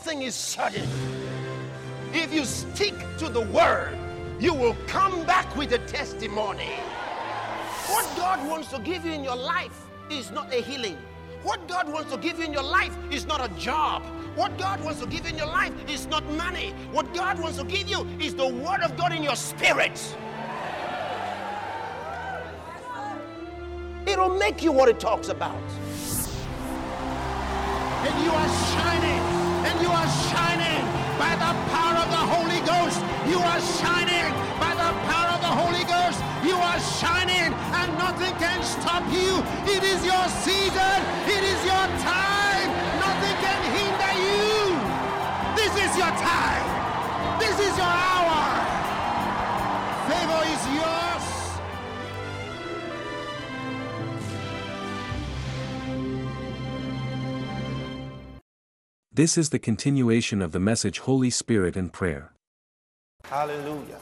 something is certain. If you stick to the word, you will come back with a testimony. What God wants to give you in your life is not a healing. What God wants to give you in your life is not a job. What God wants to give you in your life is not money. What God wants to give you is the word of God in your spirit. It'll make you what it talks about. And you are shining. And you are shining by the power of the Holy Ghost. You are shining by the power of the Holy Ghost. You are shining and nothing can stop you. It is your season. It is your time. Nothing can hinder you. This is your time. This is your hour. Favor is yours. This is the continuation of the message Holy Spirit and Prayer. Hallelujah.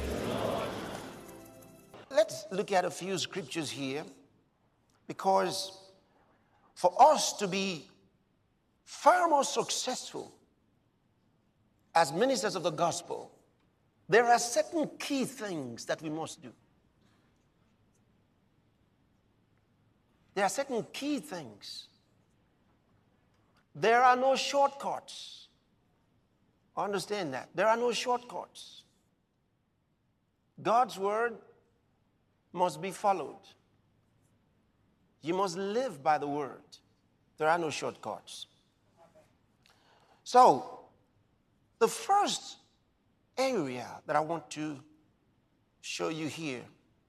Let's look at a few scriptures here, because for us to be far more successful as ministers of the gospel, there are certain key things that we must do. There are certain key things. There are no shortcuts. Understand that. There are no shortcuts. God's word must be followed. You must live by the word. There are no shortcuts. So, the first area that I want to show you here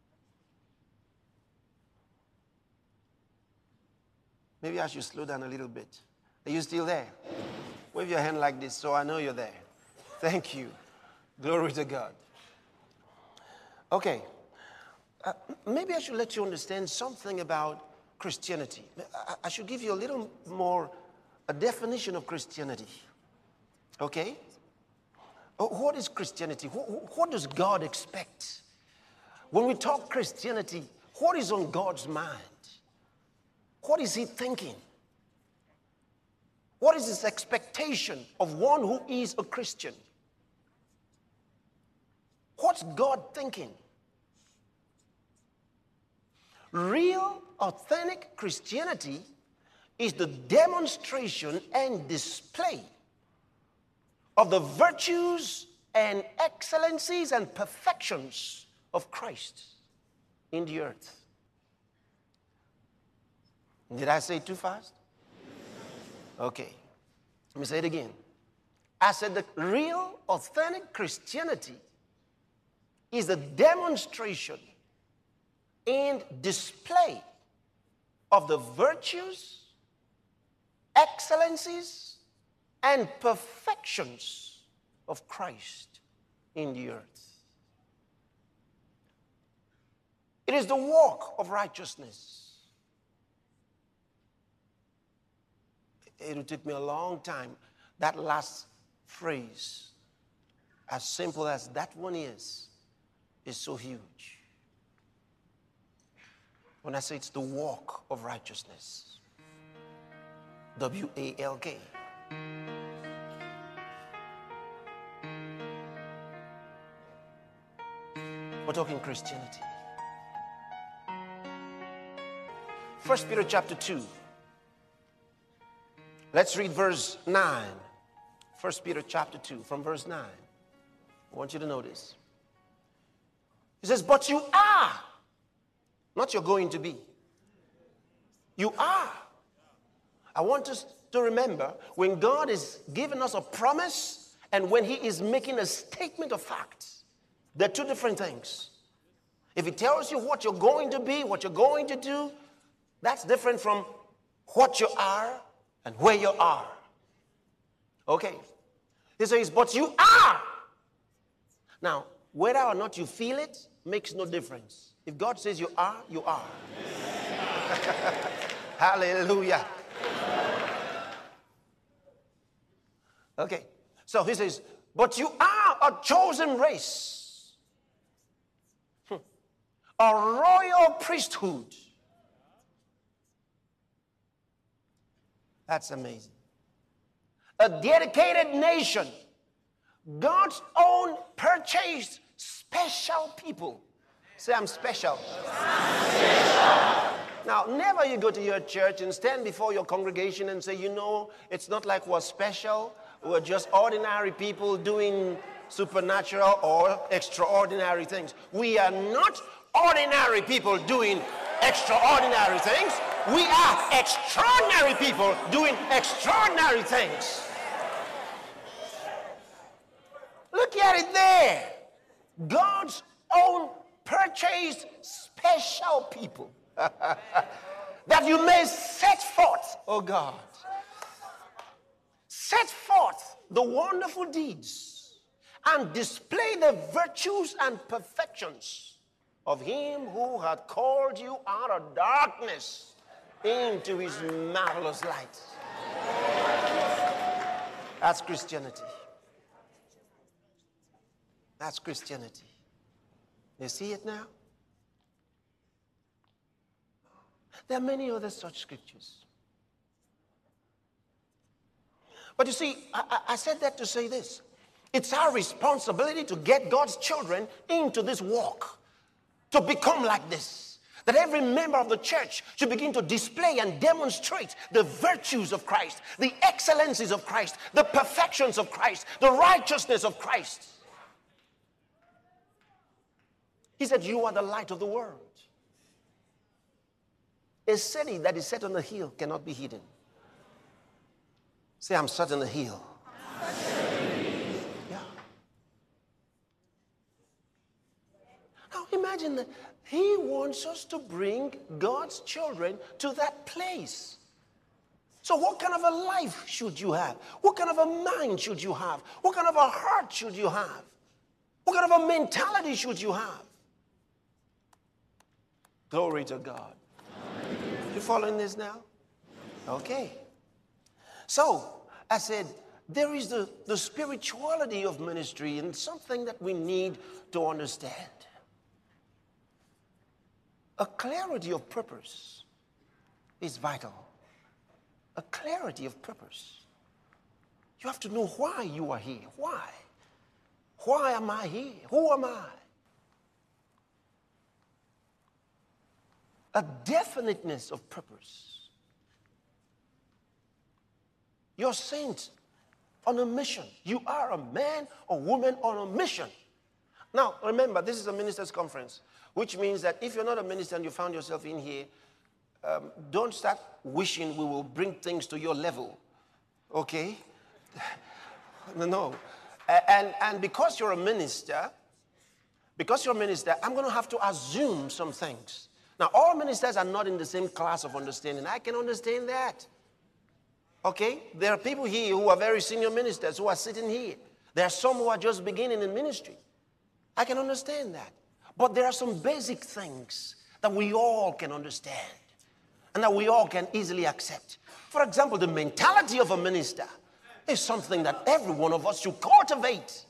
maybe I should slow down a little bit. Are you still there? Wave your hand like this so I know you're there. Thank you. Glory to God. Okay. Maybe I should let you understand something about Christianity. I should give you a little more a definition of Christianity. Okay? What is Christianity? What does God expect? When we talk Christianity, what is on God's mind? What is he thinking? What is his expectation of one who is a Christian? What's God thinking? Real, authentic Christianity is the demonstration and display of the virtues and excellencies and perfections of Christ in the earth. Did I say it too fast? Okay. Let me say it again. I said the real, authentic Christianity is the demonstration and display of the virtues, excellencies, and perfections of Christ in the earth. It is the walk of righteousness. It'll take me a long time. That last phrase, as simple as that one is so huge. When I say it's the walk of righteousness, W-A-L-K. We're talking Christianity. 1 Peter chapter 2. Let's read verse 9. 1 Peter chapter 2, from verse 9. I want you to notice. He says, but you are, not you're going to be. You are. I want us to remember, when God is giving us a promise and when he is making a statement of fact, they're two different things. If he tells you what you're going to be, what you're going to do, that's different from what you are and where you are. Okay. He says, but you are. Now, whether or not you feel it makes no difference. If God says you are, you are. Hallelujah. Okay. So he says, but you are a chosen race, a royal priesthood. That's amazing. a dedicated nation, God's own purchased special people. Say, I'm special. I'm special. Now, never you go to your church and stand before your congregation and say, you know, it's not like we're special. We're just ordinary people doing supernatural or extraordinary things. We are not ordinary people doing extraordinary things. We are extraordinary people doing extraordinary things. Look at it there. God's own purchased special people. That you may set forth, oh God, set forth the wonderful deeds and display the virtues and perfections of him who had called you out of darkness into his marvelous light. That's Christianity. That's Christianity. You see it now? There are many other such scriptures. But you see, I said that to say this. It's our responsibility to get God's children into this walk, to become like this. That every member of the church should begin to display and demonstrate the virtues of Christ, the excellencies of Christ, the perfections of Christ, the righteousness of Christ. He said, you are the light of the world. A city that is set on a hill cannot be hidden. Say, I'm set on a hill. Yeah. Now imagine that he wants us to bring God's children to that place. So what kind of a life should you have? What kind of a mind should you have? What kind of a heart should you have? What kind of a mentality should you have? Glory to God. You following this now? Okay. So, I said, there is the spirituality of ministry and something that we need to understand. A clarity of purpose is vital. A clarity of purpose. You have to know why you are here. Why? Why am I here? Who am I? A definiteness of purpose. You're sent on a mission. You are a man or woman on a mission. Now, remember, this is a ministers' conference, which means that if you're not a minister and you found yourself in here, don't start wishing we will bring things to your level. Okay? No. And because you're a minister, I'm going to have to assume some things. Now, all ministers are not in the same class of understanding. I can understand that. Okay? There are people here who are very senior ministers who are sitting here. There are some who are just beginning in ministry. I can understand that. But there are some basic things that we all can understand and that we all can easily accept. For example, the mentality of a minister is something that every one of us should cultivate.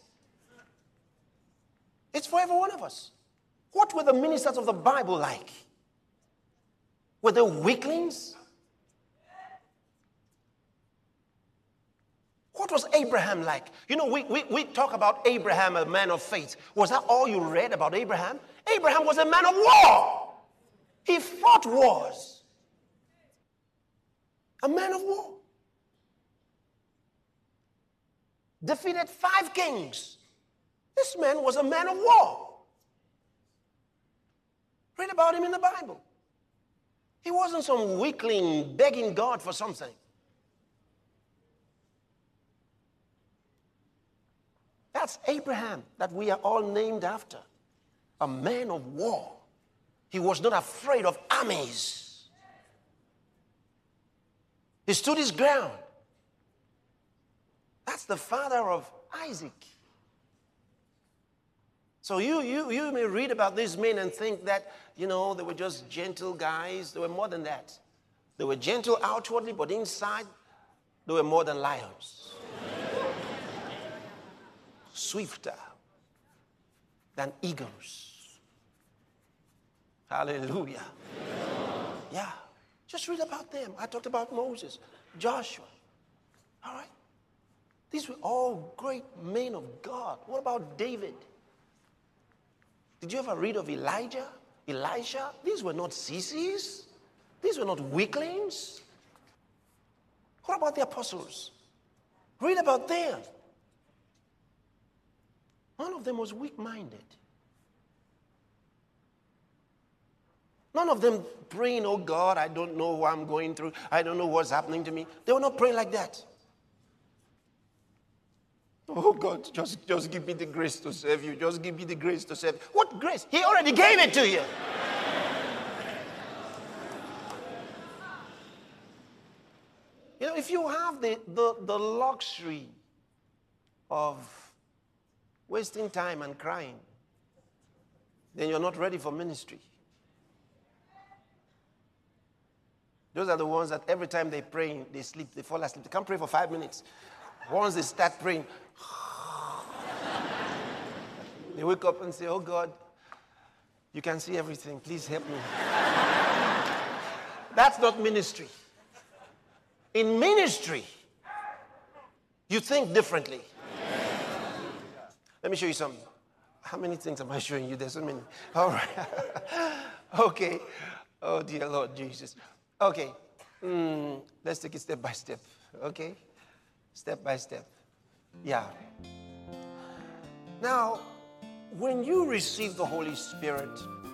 It's for every one of us. What were the ministers of the Bible like? Were they weaklings? What was Abraham like? You know, we talk about Abraham, a man of faith. Was that all you read about Abraham? Abraham was a man of war. He fought wars. A man of war. Defeated 5 kings. This man was a man of war. Read about him in the Bible. He wasn't some weakling begging God for something. That's Abraham that we are all named after. A man of war. He was not afraid of armies. He stood his ground. That's the father of Isaac. So you may read about these men and think that, you know, they were just gentle guys. They were more than that. They were gentle outwardly, but inside, they were more than lions. Swifter than eagles. Hallelujah. Yeah. Just read about them. I talked about Moses, Joshua. All right? These were all great men of God. What about David? Did you ever read of Elijah? Elisha? These were not sissies. These were not weaklings. What about the apostles? Read about them. None of them was weak-minded. None of them praying, oh God, I don't know what I'm going through. I don't know what's happening to me. They were not praying like that. Oh God, just give me the grace to serve you. Just give me the grace to serve you. What grace? He already gave it to you. You know, if you have the luxury of wasting time and crying, then you're not ready for ministry. Those are the ones that every time they pray, they sleep, they fall asleep. They can't pray for 5 minutes. Once they start praying, they wake up and say, oh God, you can see everything. Please help me. That's not ministry. In ministry, you think differently. Let me show you something. How many things am I showing you? There's so many. All right. Okay. Oh, dear Lord Jesus. Okay. Let's take it step by step. Okay? Step by step. Yeah. Now, when you receive the Holy Spirit,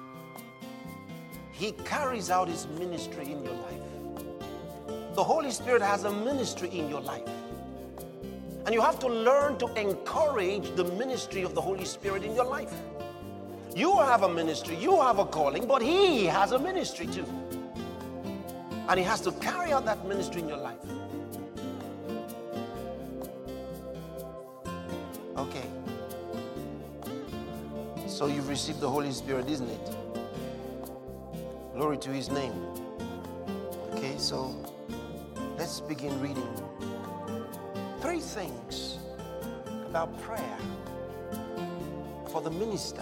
He carries out His ministry in your life. The Holy Spirit has a ministry in your life. And you have to learn to encourage the ministry of the Holy Spirit in your life. You have a ministry, you have a calling, but He has a ministry too. And He has to carry out that ministry in your life. Okay. So you've received the Holy Spirit, isn't it? Glory to His name. Okay, so let's begin reading. 3 things about prayer for the minister.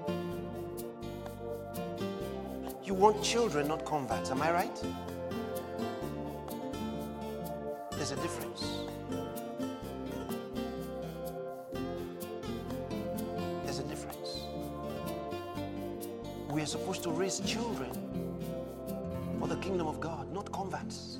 You want children, not converts, am I right? There's a difference. There's a difference. We are supposed to raise children for the kingdom of God, not converts.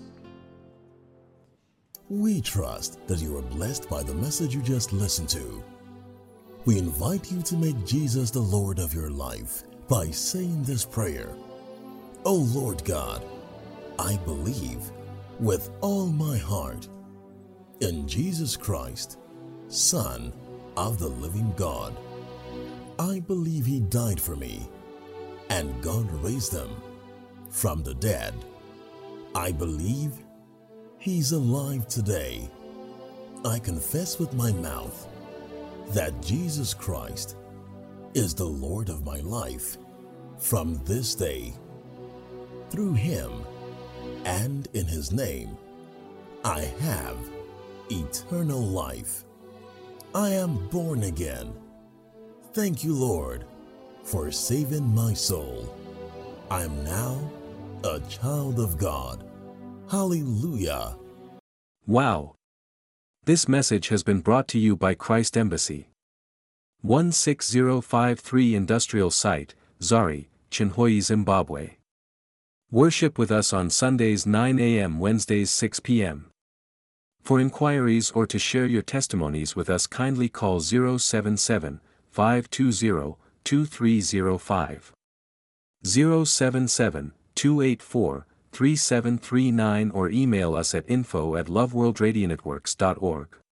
We trust that you are blessed by the message you just listened to. We invite you to make Jesus the Lord of your life by saying this prayer. O Lord God, I believe with all my heart in Jesus Christ, Son of the living God. I believe He died for me and God raised Him from the dead. I believe He's alive today. I confess with my mouth that Jesus Christ is the Lord of my life from this day. Through Him and in His name, I have eternal life. I am born again. Thank you, Lord, for saving my soul. I am now a child of God. Hallelujah. Wow! This message has been brought to you by Christ Embassy. 16053 Industrial Site, Zari, Chinhoyi, Zimbabwe. Worship with us on Sundays 9 a.m. Wednesdays 6 p.m. For inquiries or to share your testimonies with us, kindly call 077-520-2305. 077-284-3739 or email us at info@loveworldradionetworks.org.